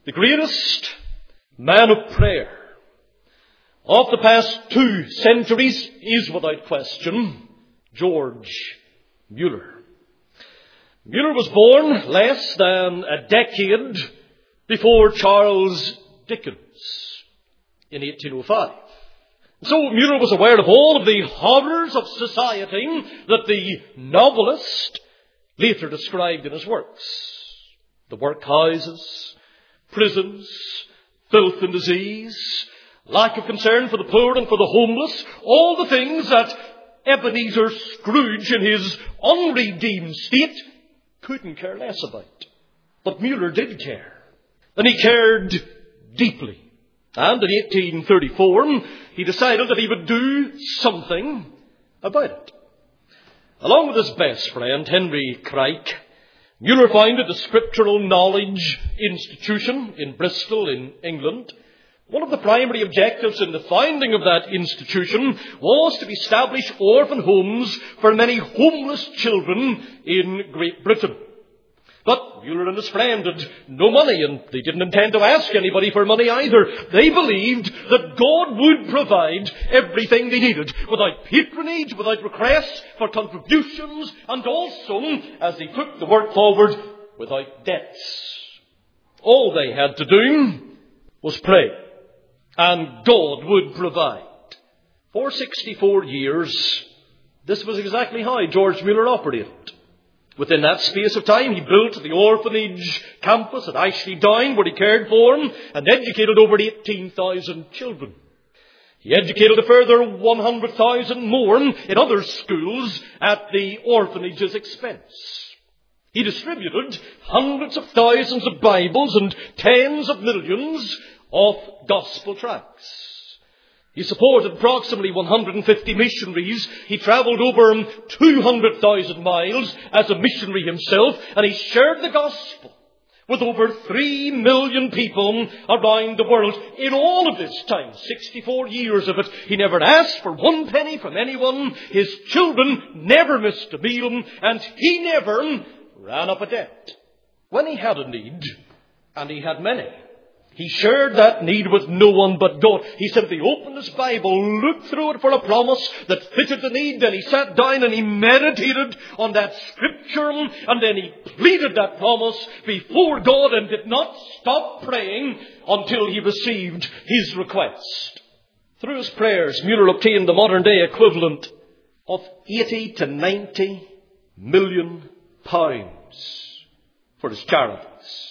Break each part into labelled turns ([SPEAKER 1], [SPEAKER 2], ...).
[SPEAKER 1] the greatest man of prayer of the past 2 centuries is, without question, George Mueller. Mueller was born less than a decade before Charles Dickens in 1805. So Mueller was aware of all of the horrors of society that the novelist later described in his works. The workhouses, prisons, filth and disease, lack of concern for the poor and for the homeless, all the things that Ebenezer Scrooge in his unredeemed state couldn't care less about. But Mueller did care. And he cared deeply. And in 1834, he decided that he would do something about it. Along with his best friend, Henry Craik, Mueller founded the Scriptural Knowledge Institution in Bristol, in England. One of the primary objectives in the founding of that institution was to establish orphan homes for many homeless children in Great Britain. But Mueller and his friend had no money, and they didn't intend to ask anybody for money either. They believed that God would provide everything they needed, without patronage, without requests for contributions, and also, as they took the work forward, without debts. All they had to do was pray, and God would provide. For 64 years, this was exactly how George Mueller operated. Within that space of time, he built the orphanage campus at Ashley Down, where he cared for and educated over 18,000 children. He educated a further 100,000 more in other schools at the orphanage's expense. He distributed hundreds of thousands of Bibles and tens of millions of gospel tracts. He supported approximately 150 missionaries. He travelled over 200,000 miles as a missionary himself, and he shared the gospel with over 3 million people around the world. In all of this time, 64 years of it, he never asked for 1 penny from anyone. His children never missed a meal, and he never ran up a debt. When he had a need, and he had many, he shared that need with no one but God. He simply opened his Bible, looked through it for a promise that fitted the need, then he sat down and he meditated on that scripture, and then he pleaded that promise before God and did not stop praying until he received his request. Through his prayers, Mueller obtained the modern day equivalent of 80 to 90 million pounds for his charities.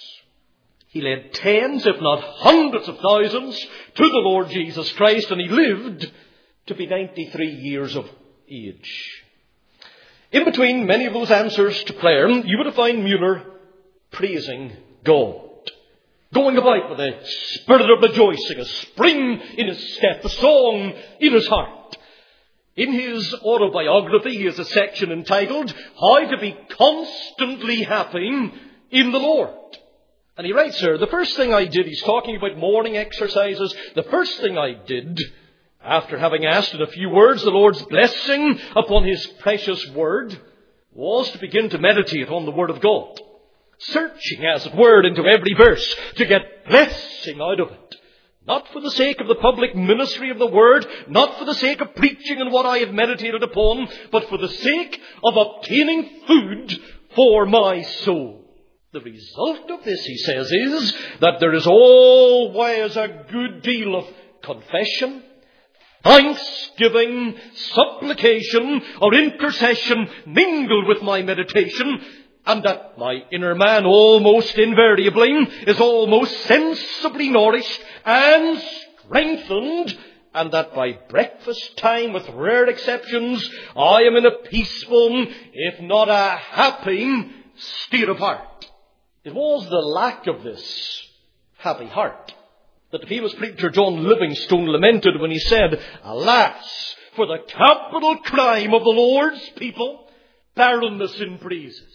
[SPEAKER 1] He led tens, if not hundreds of thousands to the Lord Jesus Christ, and he lived to be 93 years of age. In between many of those answers to prayer, you would have found Mueller praising God, going about with a spirit of rejoicing, a spring in his step, a song in his heart. In his autobiography, he has a section entitled, How to be Constantly Happy in the Lord. And he writes here, the first thing I did, he's talking about morning exercises, the first thing I did, after having asked in a few words the Lord's blessing upon his precious word, was to begin to meditate on the word of God, searching, as it were, into every verse to get blessing out of it. Not for the sake of the public ministry of the word, not for the sake of preaching and what I have meditated upon, but for the sake of obtaining food for my soul. The result of this, he says, is that there is always a good deal of confession, thanksgiving, supplication, or intercession mingled with my meditation, and that my inner man almost invariably is almost sensibly nourished and strengthened, and that by breakfast time, with rare exceptions, I am in a peaceful, if not a happy, state of heart. It was the lack of this happy heart that the famous preacher John Livingstone lamented when he said, Alas, for the capital crime of the Lord's people, barrenness in praises.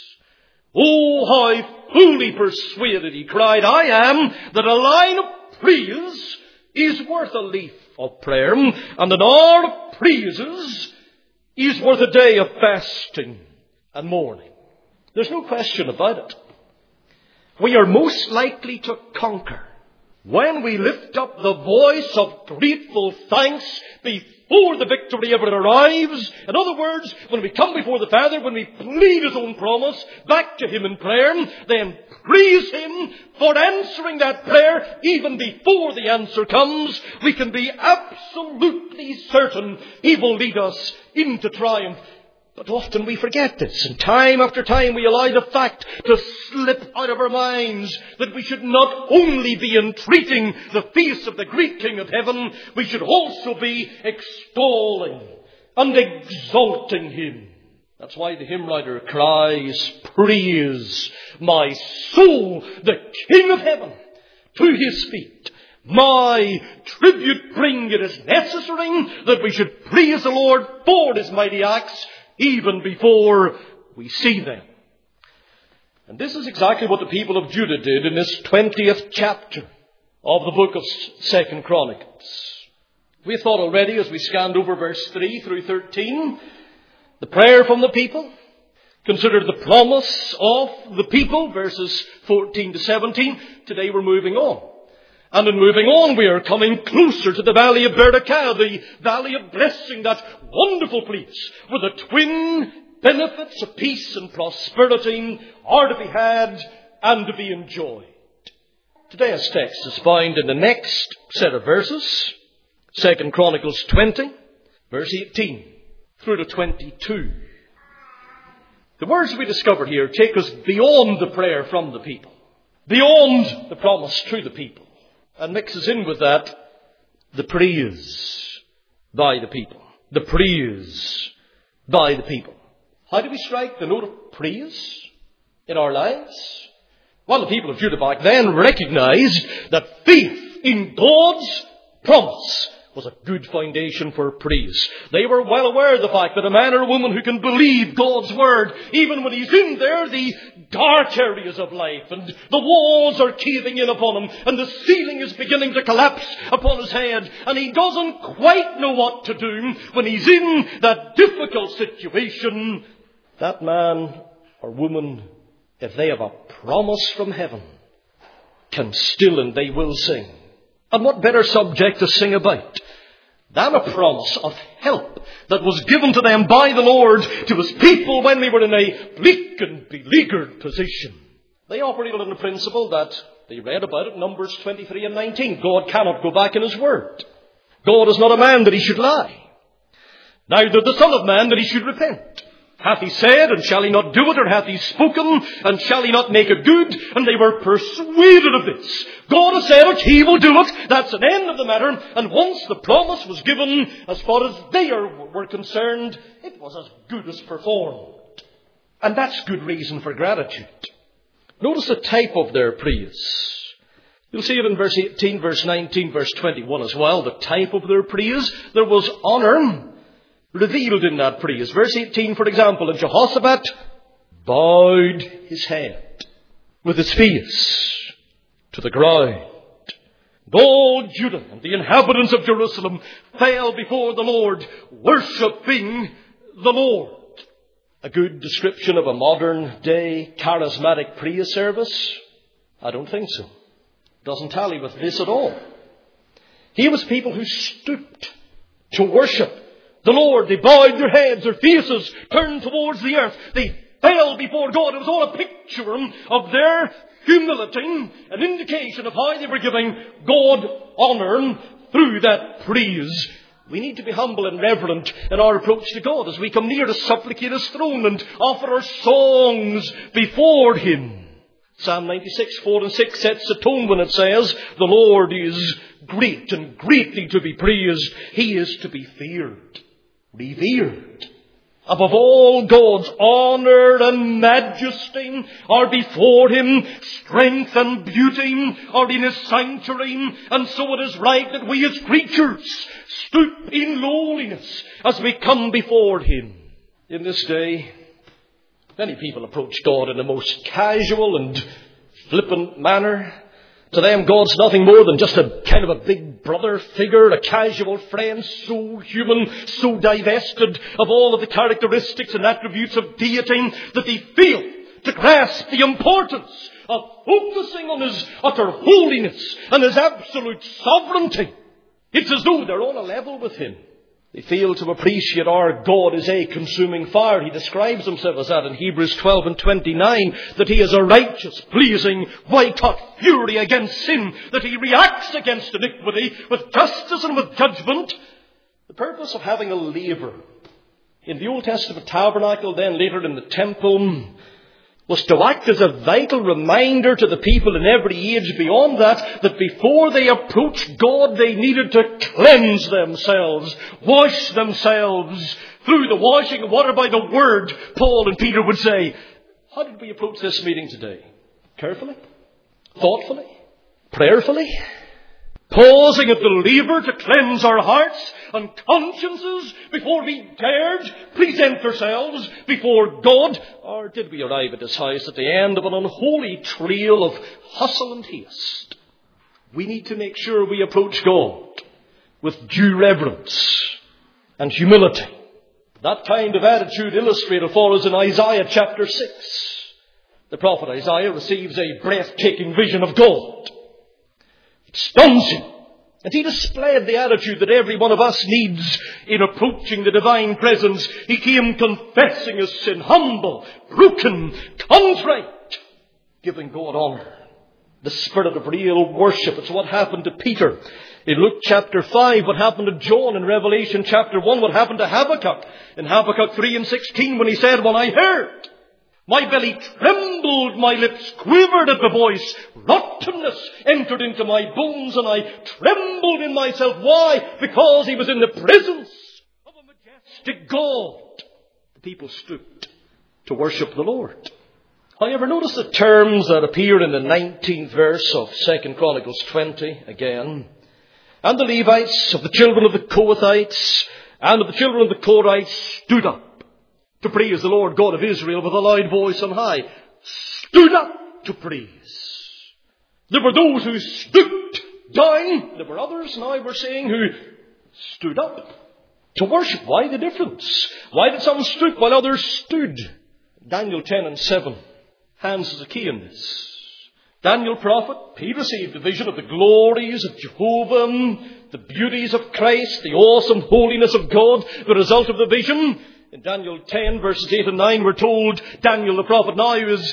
[SPEAKER 1] Oh, how fully persuaded, he cried, I am that a line of praise is worth a leaf of prayer, and an hour of praises is worth a day of fasting and mourning. There's no question about it. we are most likely to conquer when we lift up the voice of grateful thanks before the victory ever arrives. In other words, when we come before the Father, when we plead His own promise back to Him in prayer, then praise Him for answering that prayer even before the answer comes, we can be absolutely certain He will lead us into triumph. But often we forget this, and time after time we allow the fact to slip out of our minds that we should not only be entreating the face of the great King of heaven, we should also be extolling and exalting Him. That's why the hymn writer cries, "Praise my soul, the King of heaven, to His feet. My tribute bring." It is necessary that we should praise the Lord for His mighty acts, even before we see them. And this is exactly what the people of Judah did in this 20th chapter of the book of 2 Chronicles. We thought already as we scanned over verse 3 through 13, the prayer from the people, considered the promise of the people, verses 14 to 17. Today we're moving on. And in moving on, we are coming closer to the valley of Berekah, the valley of blessing, that wonderful place where the twin benefits of peace and prosperity are to be had and to be enjoyed. Today's text is found in the next set of verses, 2 Chronicles 20, verse 18 through to 22. The words we discover here take us beyond the prayer from the people, beyond the promise to the people, and mixes in with that the praise by the people. The praise by the people. How do we strike the note of praise in our lives? Well, the people of Judah back then recognized that faith in God's promise was a good foundation for praise. They were well aware of the fact that a man or a woman who can believe God's word, even when he's in there, the dark areas of life, and the walls are caving in upon him, and the ceiling is beginning to collapse upon his head, and he doesn't quite know what to do when he's in that difficult situation, that man or woman, if they have a promise from heaven, can still and they will sing. And what better subject to sing about than a promise of help that was given to them by the Lord to His people when they were in a bleak and beleaguered position. They operated on the principle that they read about it in Numbers 23 and 19. God cannot go back in His word. God is not a man that He should lie, neither the Son of Man that He should repent. Hath He said, and shall He not do it? Or hath He spoken, and shall He not make it good? And they were persuaded of this. God has said it, He will do it. That's an end of the matter. And once the promise was given, as far as they were concerned, it was as good as performed. And that's good reason for gratitude. Notice the type of their praise. You'll see it in verse 18, verse 19, verse 21 as well. The type of their praise. There was honour revealed in that praise. Verse 18, for example, and Jehoshaphat bowed his head with his face to the ground. All Judah and the inhabitants of Jerusalem fell before the Lord, worshipping the Lord. A good description of a modern day charismatic praise service? I don't think so. Doesn't tally with this at all. Here was people who stooped to worship the Lord. They bowed their heads, their faces turned towards the earth. They fell before God. It was all a picture of their humility, an indication of how they were giving God honour through that praise. We need to be humble and reverent in our approach to God as we come near to supplicate His throne and offer our songs before Him. Psalm 96, 4 and 6 sets the tone when it says, the Lord is great and greatly to be praised. He is to be feared, revered. Above all, God's honour and majesty are before Him. Strength and beauty are in His sanctuary. And so it is right that we as creatures stoop in lowliness as we come before Him. In this day, many people approach God in the most casual and flippant manner. To them, God's nothing more than just a kind of a big brother figure, a casual friend, so human, so divested of all of the characteristics and attributes of deity that they fail to grasp the importance of focusing on His utter holiness and His absolute sovereignty. It's as though they're on a level with Him. They fail to appreciate our God is a consuming fire. He describes Himself as that in Hebrews 12 and 29, that He is a righteous, blazing, white-hot fury against sin, that He reacts against iniquity with justice and with judgment. The purpose of having a laver in the Old Testament tabernacle, then later in the temple, was to act as a vital reminder to the people in every age beyond that, that before they approached God, they needed to cleanse themselves, wash themselves through the washing of water by the Word, Paul and Peter would say. How did we approach this meeting today? Carefully? Thoughtfully? Prayerfully? Pausing at the laver to cleanse our hearts and consciences before we dared present ourselves before God? Or did we arrive at His house at the end of an unholy trail of hustle and haste? We need to make sure we approach God with due reverence and humility. That kind of attitude illustrated for us in Isaiah chapter 6. The prophet Isaiah receives a breathtaking vision of God. It stuns him. And he displayed the attitude that every one of us needs in approaching the divine presence. He came confessing his sin, humble, broken, contrite, giving God honor. The spirit of real worship. It's what happened to Peter in Luke chapter 5, what happened to John in Revelation chapter 1, what happened to Habakkuk in Habakkuk 3 and 16 when he said, when I heard, my belly trembled, my lips quivered at the voice. Rottenness entered into my bones, and I trembled in myself. Why? Because he was in the presence of a majestic God. The people stooped to worship the Lord. However, notice the terms that appear in the 19th verse of 2 Chronicles 20 again. And the Levites of the children of the Kohathites and of the children of the Korites stood up to praise the Lord God of Israel with a loud voice on high. Stood up to praise. There were those who stooped down. There were others, now we're saying, who stood up to worship. Why the difference? Why did some stoop while others stood? Daniel 10 and 7. Hans is a key in this. Daniel prophet, he received the vision of the glories of Jehovah, the beauties of Christ, the awesome holiness of God. The result of the vision, in Daniel 10 verses 8 and 9, we're told Daniel the prophet now is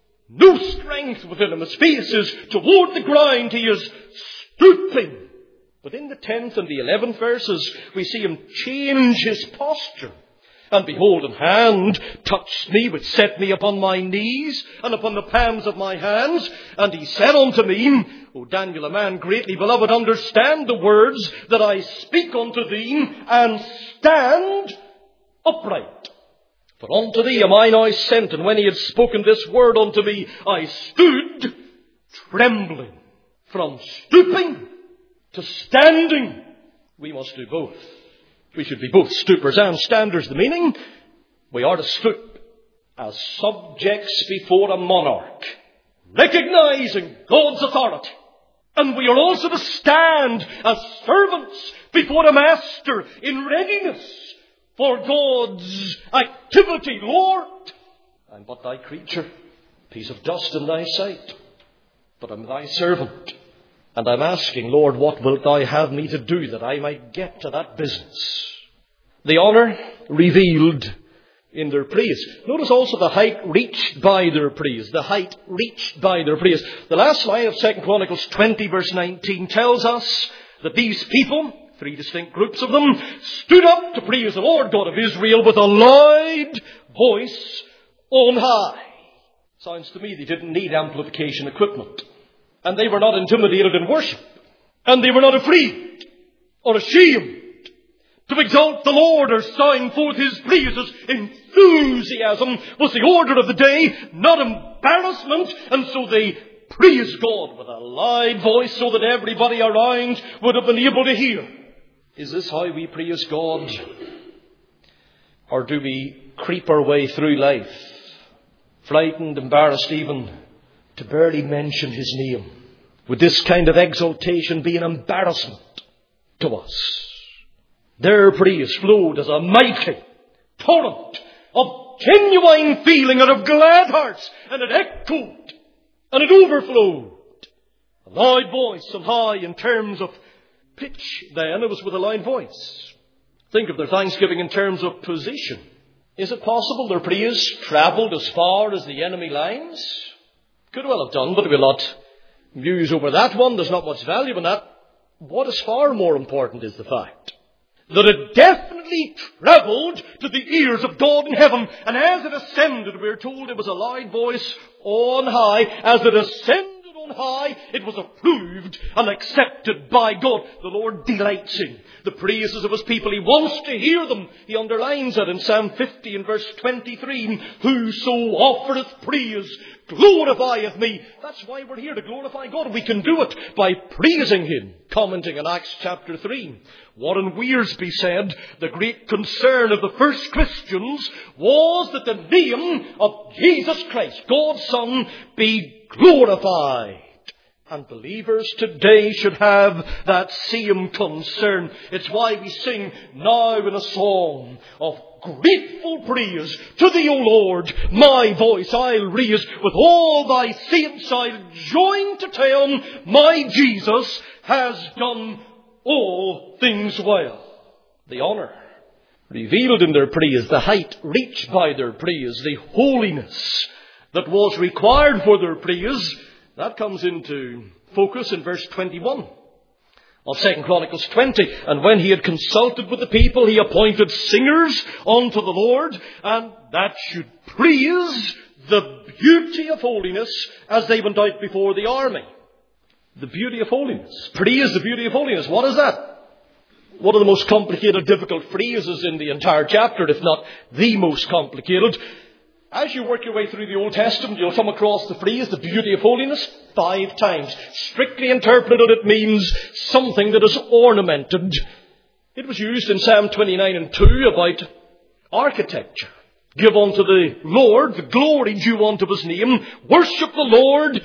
[SPEAKER 1] no strength within him. His face is toward the ground. He is stooping. But in the 10th and the 11th verses, we see him change his posture. And behold, an hand touched me, which set me upon my knees and upon the palms of my hands. And he said unto me, O Daniel, a man greatly beloved, understand the words that I speak unto thee, and stand upright. For unto thee am I now sent. And when he had spoken this word unto me, I stood trembling. From stooping to standing, we must do both. We should be both stoopers and standers. The meaning, we are to stoop as subjects before a monarch, recognizing God's authority. And we are also to stand as servants before a master in readiness for God's activity. Lord, I'm but thy creature, piece of dust in thy sight, but I'm thy servant. And I'm asking, Lord, what wilt thou have me to do that I might get to that business? The honour revealed in their praise. Notice also the height reached by their praise. The height reached by their praise. The last line of 2 Chronicles 20 verse 19 tells us that these people, three distinct groups of them, stood up to praise the Lord God of Israel with a loud voice on high. Sounds to me they didn't need amplification equipment. And they were not intimidated in worship. And they were not afraid or ashamed to exalt the Lord or sound forth His praises. Enthusiasm was the order of the day, not embarrassment. And so they praised God with a loud voice so that everybody around would have been able to hear. Is this how we praise God? Or do we creep our way through life, frightened, embarrassed even, to barely mention His name? Would this kind of exaltation be an embarrassment to us? Their praise flowed as a mighty torrent of genuine feeling and of glad hearts, and it echoed And it overflowed. A loud voice and high in terms of pitch then. It was with a loud voice. Think of their thanksgiving in terms of position. Is it possible their praise travelled as far as the enemy lines? Could well have done, but we'll not muse over that one. There's not much value in that. What is far more important is the fact that it definitely travelled to the ears of God in heaven. And as it ascended, we're told it was a loud voice on high. As it ascended on high, it was approved and accepted by God. The Lord delights in the praises of His people. He wants to hear them. He underlines that in Psalm 50 and verse 23. Whoso offereth praise glorifieth me. That's why we're here, to glorify God. We can do it by praising Him. Commenting on Acts chapter 3. Warren Wiersbe said the great concern of the first Christians was that the name of Jesus Christ, God's Son, be glorified. And believers today should have that same concern. It's why we sing now in a song of grateful praise to Thee, O Lord. My voice I'll raise, with all Thy saints I'll join to tell, my Jesus has done all things well. The honour revealed in their praise, the height reached by their praise, the holiness that was required for their praise, that comes into focus in verse 21 of 2 Chronicles 20. And when he had consulted with the people, he appointed singers unto the Lord, and that should praise the beauty of holiness as they went out before the army. The beauty of holiness. Praise the beauty of holiness. What is that? One of the most complicated, difficult phrases in the entire chapter, if not the most complicated. As you work your way through the Old Testament, you'll come across the phrase, the beauty of holiness, 5 times. Strictly interpreted, it means something that is ornamented. It was used in Psalm 29 and 2 about architecture. Give unto the Lord the glory due unto His name. Worship the Lord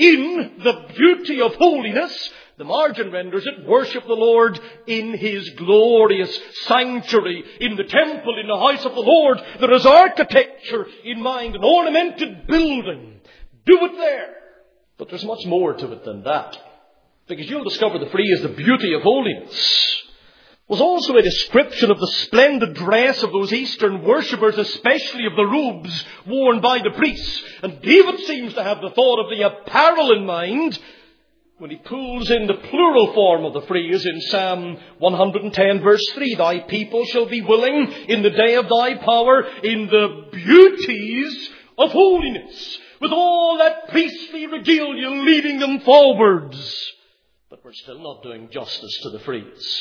[SPEAKER 1] in the beauty of holiness. The margin renders it, worship the Lord in His glorious sanctuary, in the temple, in the house of the Lord. There is architecture in mind, an ornamented building. Do it there. But there's much more to it than that. Because you'll discover the phrase, the beauty of holiness, was also a description of the splendid dress of those Eastern worshippers, especially of the robes worn by the priests. And David seems to have the thought of the apparel in mind when he pulls in the plural form of the phrase in Psalm 110 verse 3. Thy people shall be willing in the day of Thy power in the beauties of holiness, with all that priestly regalia leading them forwards. But we're still not doing justice to the phrase.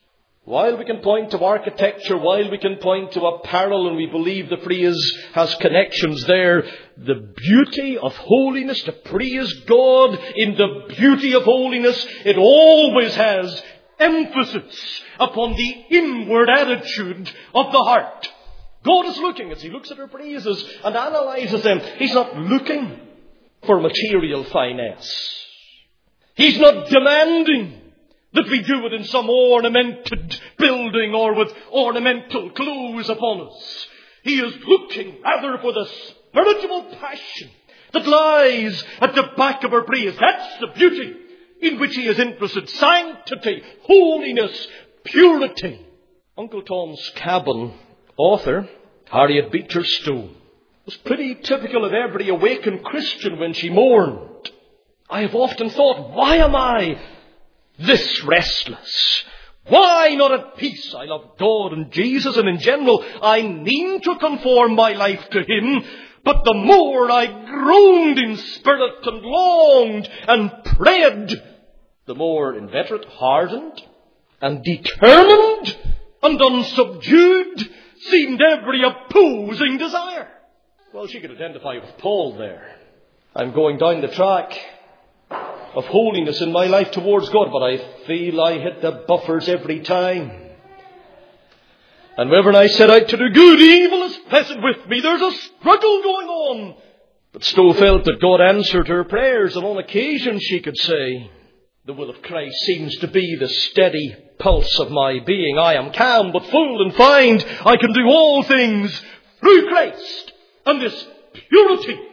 [SPEAKER 1] While we can point to architecture, while we can point to apparel, and we believe the phrase has connections there, the beauty of holiness, to praise God in the beauty of holiness, it always has emphasis upon the inward attitude of the heart. God is looking, as He looks at our praises and analyzes them, He's not looking for material finesse. He's not demanding that we do it in some ornamented building or with ornamental clothes upon us. He is looking rather for the spiritual passion that lies at the back of our praise. That's the beauty in which He is interested. Sanctity, holiness, purity. Uncle Tom's Cabin author, Harriet Beecher Stowe, was pretty typical of every awakened Christian when she mourned. I have often thought, why am I this restless? Why not at peace? I love God and Jesus, and in general I mean to conform my life to Him. But the more I groaned in spirit and longed and prayed, the more inveterate, hardened and determined and unsubdued seemed every opposing desire. Well, she could identify with Paul there. I'm going down the track of holiness in my life towards God, but I feel I hit the buffers every time. And whenever I set out to do good, evil is present with me. There's a struggle going on. But Stowe felt that God answered her prayers, and on occasion she could say, the will of Christ seems to be the steady pulse of my being. I am calm but full, and find I can do all things through Christ. And this purity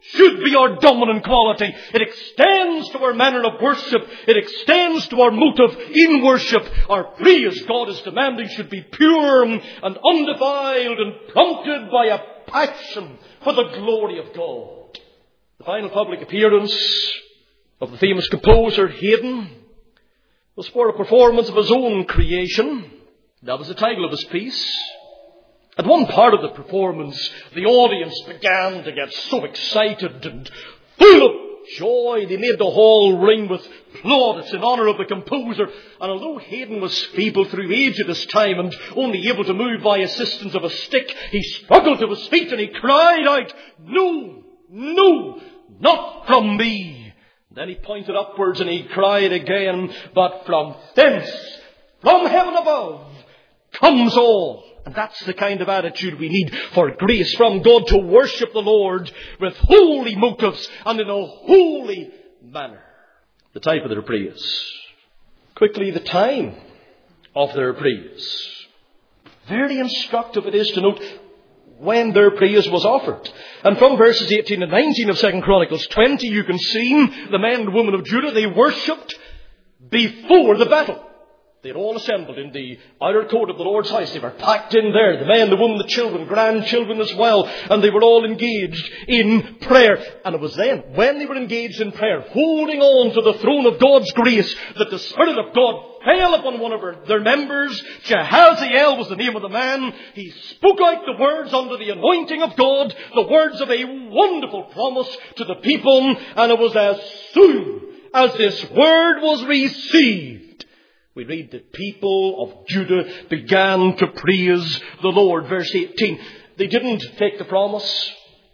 [SPEAKER 1] should be our dominant quality. It extends to our manner of worship. It extends to our motive in worship. Our praise, God is demanding, should be pure and undefiled and prompted by a passion for the glory of God. The final public appearance of the famous composer Haydn was for a performance of his own creation. That was the title of his piece. At one part of the performance, the audience began to get so excited and full of joy. They made the hall ring with plaudits in honour of the composer. And although Haydn was feeble through age at this time and only able to move by assistance of a stick, he struggled to his feet and he cried out, "No, no, not from me." Then he pointed upwards and he cried again, "But from thence, from heaven above, comes all." And that's the kind of attitude we need for grace from God to worship the Lord with holy motives and in a holy manner. The type of their praise. Quickly, the time of their praise. Very instructive it is to note when their praise was offered. And from verses 18 and 19 of 2 Chronicles 20, you can see the men and women of Judah, they worshipped before the battle. They had all assembled in the outer court of the Lord's house. They were packed in there, the men, the women, the children, grandchildren as well. And they were all engaged in prayer. And it was then, when they were engaged in prayer, holding on to the throne of God's grace, that the Spirit of God fell upon one of their members. Jehaziel was the name of the man. He spoke out the words under the anointing of God, the words of a wonderful promise to the people. And it was as soon as this word was received, we read the people of Judah began to praise the Lord. Verse 18. They didn't take the promise,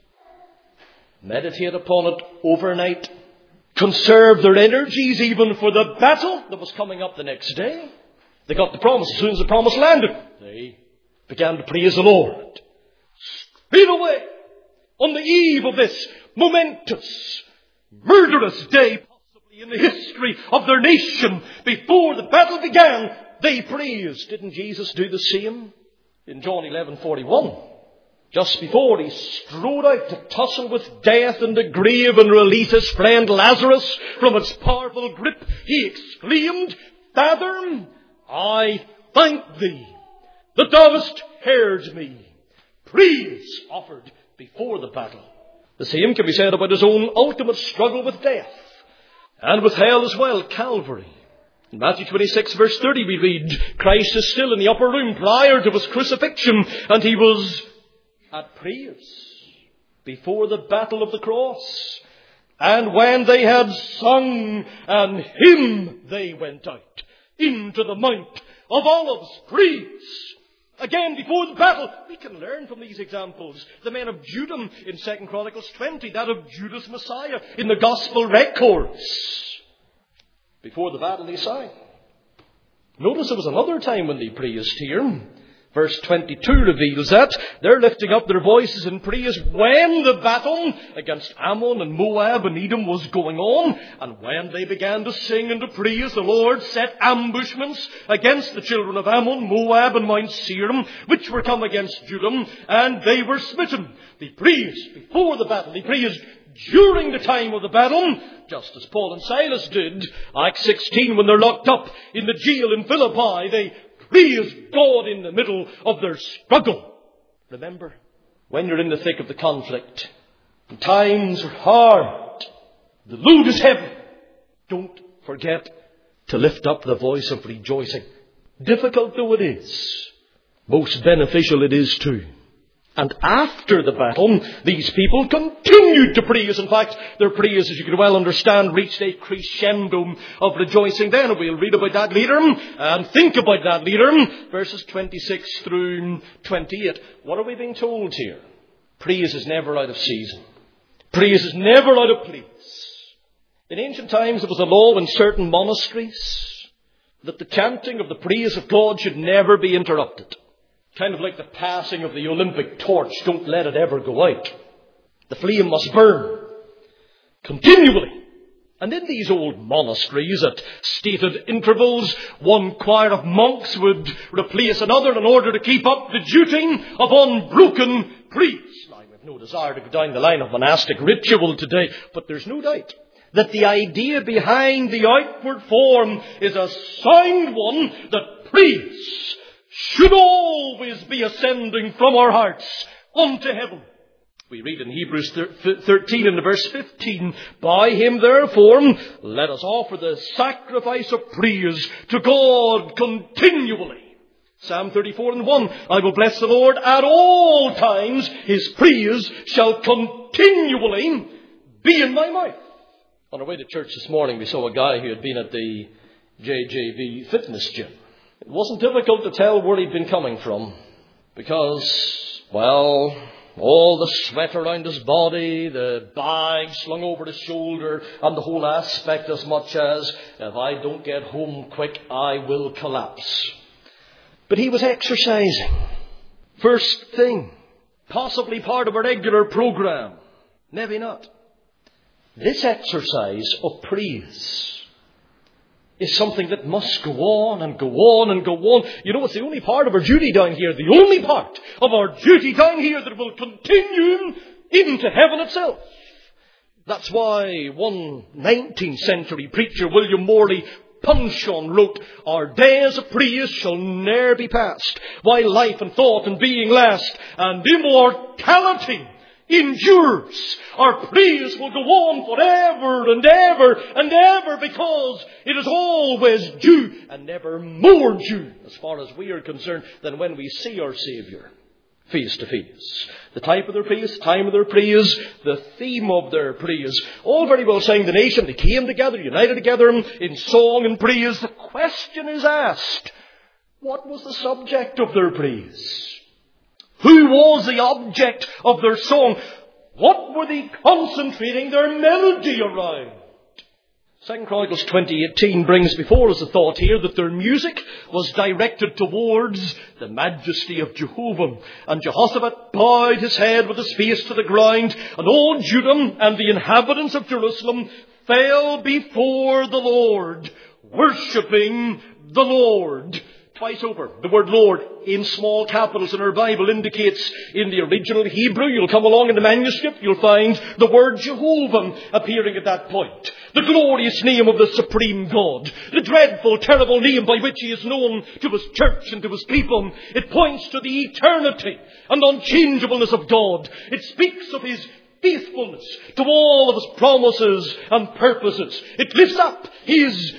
[SPEAKER 1] meditate upon it overnight, conserve their energies even for the battle that was coming up the next day. They got the promise. As soon as the promise landed, they began to praise the Lord. Straight away, on the eve of this momentous, murderous day, in the history of their nation, before the battle began, they praised. Didn't Jesus do the same? In John 11:41, just before he strode out to tussle with death and the grave and release his friend Lazarus from its powerful grip, he exclaimed, "Father, I thank thee that thou hast heard me." Praise offered before the battle. The same can be said about his own ultimate struggle with death. And with hell as well, Calvary. In Matthew 26 verse 30 we read, Christ is still in the upper room prior to his crucifixion, and he was at praise before the battle of the cross. And when they had sung an hymn, they went out into the Mount of Olives. Praise. Again, before the battle, we can learn from these examples. The men of Judah in 2 Chronicles 20, that of Judah's Messiah in the Gospel records. Before the battle they sang. Notice there was another time when they praised here. Verse 22 reveals that. They're lifting up their voices in praise when the battle against Ammon and Moab and Edom was going on. And when they began to sing and to praise, the Lord set ambushments against the children of Ammon, Moab and Mount Seir, which were come against Judah, and they were smitten. They praised before the battle. They praised during the time of the battle, just as Paul and Silas did. Acts 16, when they're locked up in the jail in Philippi, they praise God in the middle of their struggle. Remember, when you're in the thick of the conflict, and times are hard, the load is heavy, don't forget to lift up the voice of rejoicing. Difficult though it is, most beneficial it is too. And after the battle, these people continued to praise. In fact, their praise, as you can well understand, reached a crescendo of rejoicing then. And we'll read about that later and think about that later. Verses 26 through 28. What are we being told here? Praise is never out of season. Praise is never out of place. In ancient times, there was a law in certain monasteries that the chanting of the praise of God should never be interrupted. Kind of like the passing of the Olympic torch. Don't let it ever go out. The flame must burn continually. And in these old monasteries, at stated intervals, one choir of monks would replace another in order to keep up the duty of unbroken praise. Now, we've I've no desire to go down the line of monastic ritual today, but there's no doubt that the idea behind the outward form is a sound one, that praise should always be ascending from our hearts unto heaven. We read in Hebrews 13 and verse 15, by him therefore let us offer the sacrifice of praise to God continually. Psalm 34 and 1, I will bless the Lord at all times. His praise shall continually be in my mouth. On our way to church this morning, we saw a guy who had been at the JJV fitness gym. It wasn't difficult to tell where he'd been coming from because, well, all the sweat around his body, the bag slung over his shoulder, and the whole aspect as much as, if I don't get home quick, I will collapse. But he was exercising. First thing. Possibly part of a regular program. Maybe not. This exercise of praise is something that must go on and go on and go on. You know, it's the only part of our duty down here, the only part of our duty down here that will continue into heaven itself. That's why one 19th century preacher, William Morley Punchon, wrote, our days of praise shall ne'er be past, while life and thought and being last, and immortality endures. Our praise will go on forever and ever and ever, because it is always due and never more due, as far as we are concerned, than when we see our Saviour face to face. The type of their praise, time of their praise, the theme of their praise. All very well saying the nation, they came together, united together in song and praise. The question is asked, what was the subject of their praise? Who was the object of their song? What were they concentrating their melody around? 2 Chronicles 20:18 brings before us the thought here that their music was directed towards the majesty of Jehovah. And Jehoshaphat bowed his head with his face to the ground, and all Judah and the inhabitants of Jerusalem fell before the Lord, worshipping the Lord. Twice over, the word Lord in small capitals in our Bible indicates in the original Hebrew, you'll come along in the manuscript, you'll find the word Jehovah appearing at that point. The glorious name of the supreme God. The dreadful, terrible name by which he is known to his church and to his people. It points to the eternity and unchangeableness of God. It speaks of his faithfulness to all of his promises and purposes. It lifts up his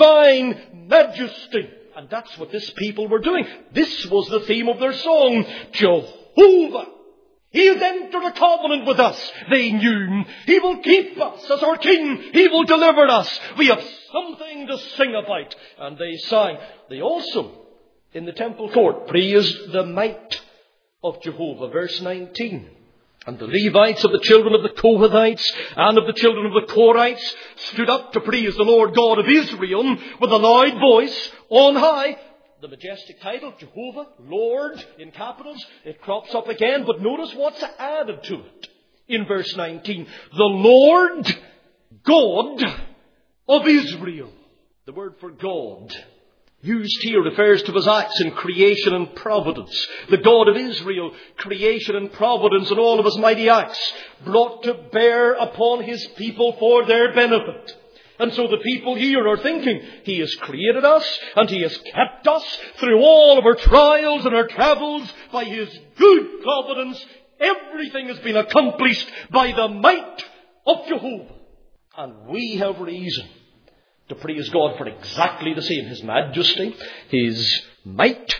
[SPEAKER 1] divine majesty. And that's what this people were doing. This was the theme of their song. Jehovah, he has entered a covenant with us. They knew he will keep us as our king. He will deliver us. We have something to sing about. And they sang. They also, in the temple court, praised the might of Jehovah. Verse 19. And the Levites of the children of the Kohathites and of the children of the Korites stood up to praise the Lord God of Israel with a loud voice on high. The majestic title, Jehovah, Lord, in capitals, it crops up again. But notice what's added to it in verse 19. The Lord God of Israel. The word for God used here refers to his acts in creation and providence. The God of Israel, creation and providence and all of his mighty acts brought to bear upon his people for their benefit. And so the people here are thinking, he has created us and he has kept us through all of our trials and our travels by his good providence. Everything has been accomplished by the might of Jehovah. And we have reason to praise God for exactly the same. His majesty, his might.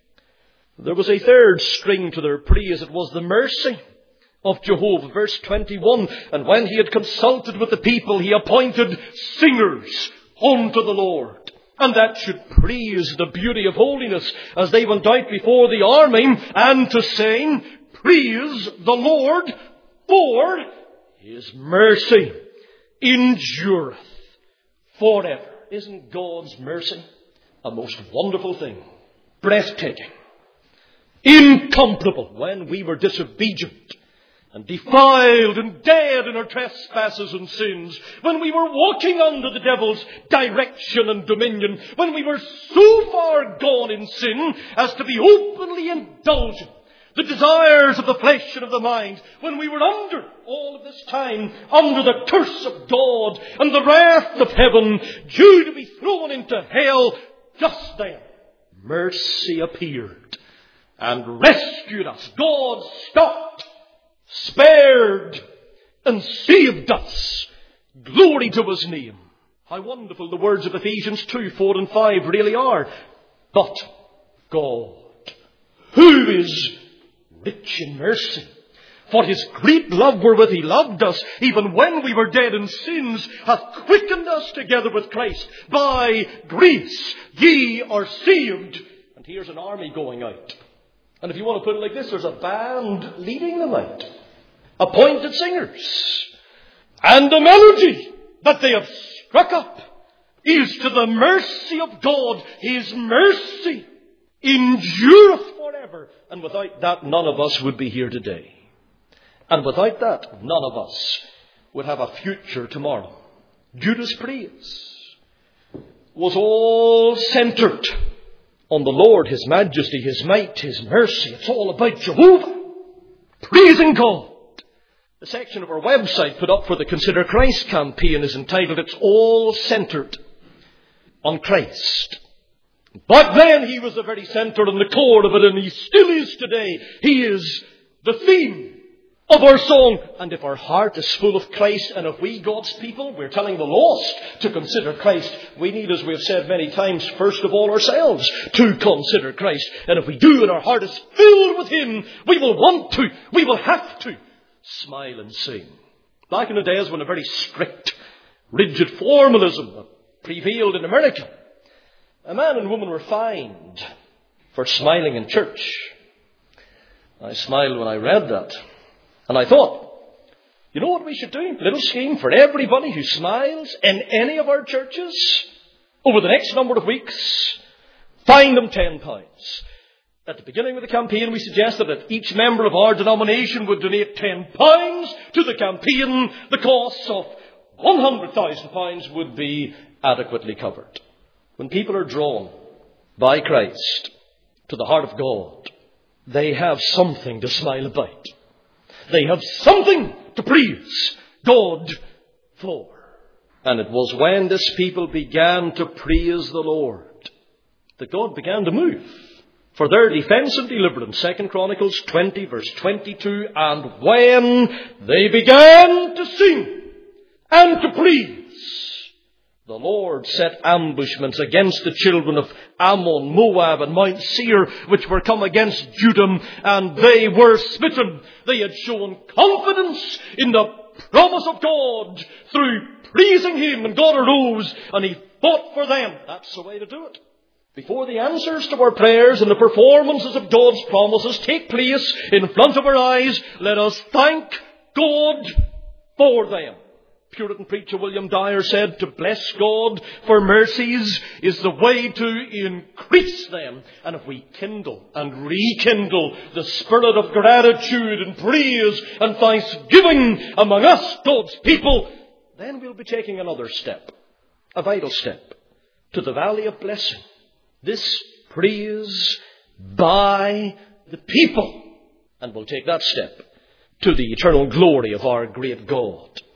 [SPEAKER 1] There was a third string to their praise. It was the mercy of Jehovah. Verse 21. And when he had consulted with the people, he appointed singers unto the Lord. And that should praise the beauty of holiness as they went out before the army, and to sing, praise the Lord, for his mercy endureth forever. Isn't God's mercy a most wonderful thing? Breathtaking. Incomparable. When we were disobedient and defiled and dead in our trespasses and sins, when we were walking under the devil's direction and dominion, when we were so far gone in sin as to be openly indulgent, the desires of the flesh and of the mind, when we were under all of this time, under the curse of God and the wrath of heaven, due to be thrown into hell, just then mercy appeared and rescued us. God stopped, spared, and saved us. Glory to His name. How wonderful the words of Ephesians 2, 4 and 5 really are. But God, who is rich in mercy, for His great love wherewith He loved us, even when we were dead in sins, hath quickened us together with Christ. By grace ye are saved. And here's an army going out. And if you want to put it like this, there's a band leading them out. Appointed singers. And the melody that they have struck up is to the mercy of God. His mercy endureth forever. And without that, none of us would be here today. And without that, none of us would have a future tomorrow. Judas Prius was all centered on the Lord, His majesty, His might, His mercy. It's all about Jehovah. Praising God. The section of our website put up for the Consider Christ campaign is entitled, It's All Centered on Christ. Back then He was the very center and the core of it, and He still is today. He is the theme of our song. And if our heart is full of Christ, and if we, God's people, we're telling the lost to consider Christ, we need, as we have said many times, first of all ourselves to consider Christ. And if we do, and our heart is filled with Him, we will want to, we will have to smile and sing. Back in the days when a very strict, rigid formalism prevailed in America, a man and woman were fined for smiling in church. I smiled when I read that. And I thought, you know what we should do? A little scheme for everybody who smiles in any of our churches over the next number of weeks. Fine them £10. At the beginning of the campaign, we suggested that each member of our denomination would donate £10 to the campaign. The costs of £100,000 would be adequately covered. When people are drawn by Christ to the heart of God, they have something to smile about. They have something to praise God for. And it was when this people began to praise the Lord that God began to move for their defense and deliverance. 2 Chronicles 20 verse 22. And when they began to sing and to praise, the Lord set ambushments against the children of Ammon, Moab, and Mount Seir, which were come against Judah, and they were smitten. They had shown confidence in the promise of God through praising Him, and God arose, and He fought for them. That's the way to do it. Before the answers to our prayers and the performances of God's promises take place in front of our eyes, let us thank God for them. Puritan preacher William Dyer said, to bless God for mercies is the way to increase them. And if we kindle and rekindle the spirit of gratitude and praise and thanksgiving among us, God's people, then we'll be taking another step, a vital step, to the valley of blessing. This praise by the people. And we'll take that step to the eternal glory of our great God.